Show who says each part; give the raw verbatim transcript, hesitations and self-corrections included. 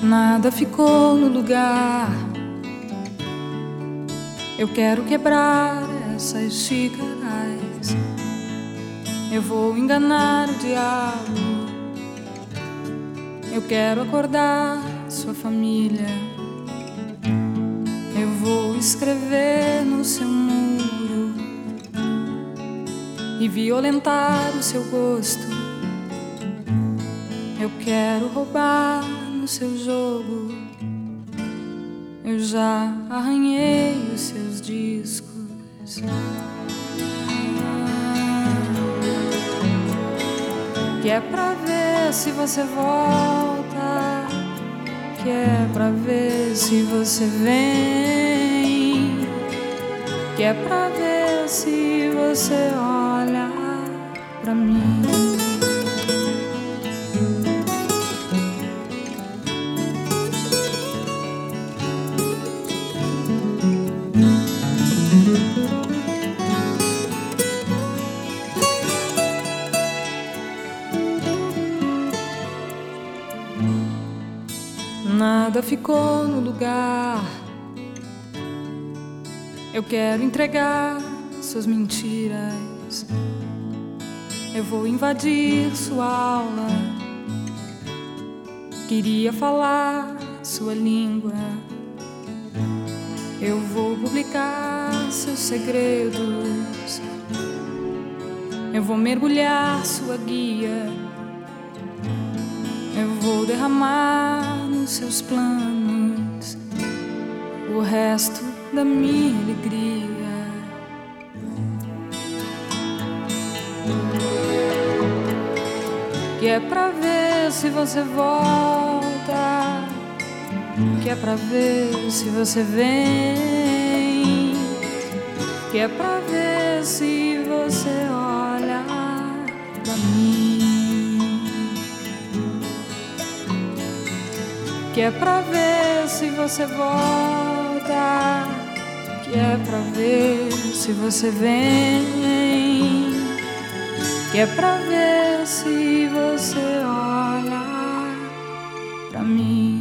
Speaker 1: Nada ficou no lugar. Eu quero quebrar essas xícaras. Eu vou enganar o diabo. Eu quero acordar sua família. Eu vou escrever no seu muro e violentar o seu gosto. Eu quero roubar no seu jogo. Eu já arranhei os seus discos. Que é pra ver se você volta, que é pra ver se você vem, que é pra ver se você olha pra mim. Nada ficou no lugar. Eu quero entregar suas mentiras. Eu vou invadir sua aula. Queria falar sua língua. Eu vou publicar seus segredos. Eu vou mergulhar sua guia. Eu vou derramar nos seus planos o resto da minha alegria. Que é pra ver se você volta, que é pra ver se você vem, que é pra ver se você olha pra mim. Que é pra ver se você volta, que é pra ver se você vem, que é pra ver se você olha pra mim.